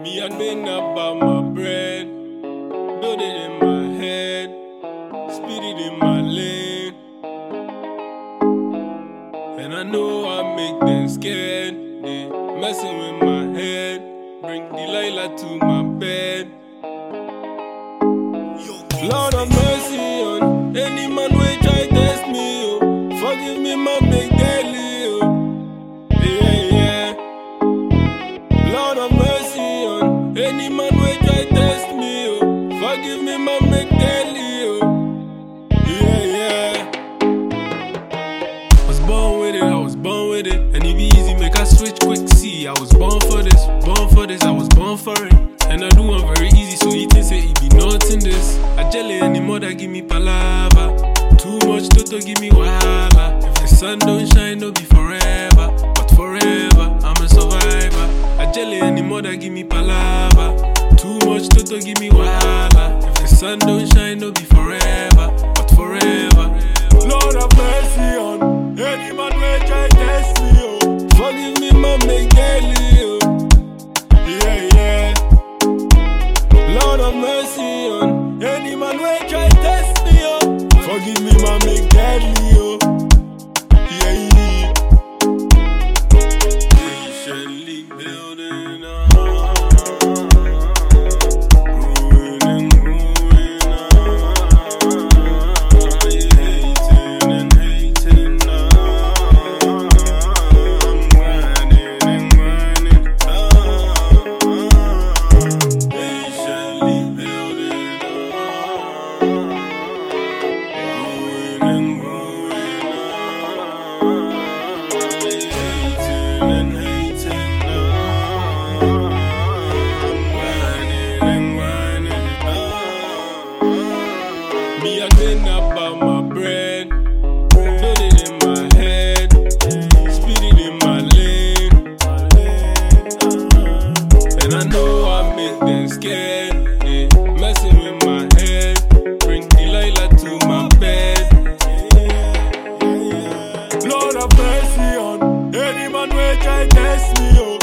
Me and been about my bread, build it in my head, speed it in my lane. And I know I make them scared, they messing with my head. Bring Delilah to my bed. Lord have mercy on any man wey try test me, oh. Forgive me my big daily, oh. Yeah. Lord have mercy on any man wey try test me, oh. Forgive me my big daily, oh. Yeah. Was born with it, and it be easy make I switch quick. See, I was born for this, I was born for it. And I do one very easy, so you think say it be nothing this. I jelly anymore that give me palava. Too much toto give me wahala. If the sun don't shine, no be forever. But forever, I'm a survivor. I jelly anymore that give me palava. Too much toto give me wahala. If the sun don't shine, no be forever. But forever. Lord have mercy on any man wey try test me, oh. Forgive me my make daily, oh. Yeah. Lord have mercy on any man wey try test me, oh. Forgive me my make deadly, oh. Yeah. Patiently building up, growing and growing up. Hating and hating up. I'm grinding and grinding up. Patiently building up, growing and growing up. Hating and hating up. I'm grinding and grinding up. Me and been about my bread, build it in my head, speed it in my lane. And I know I make them scared, they messing with my head. Bring Delilah to my bed. Lord have mercy on any man wey try test me, oh.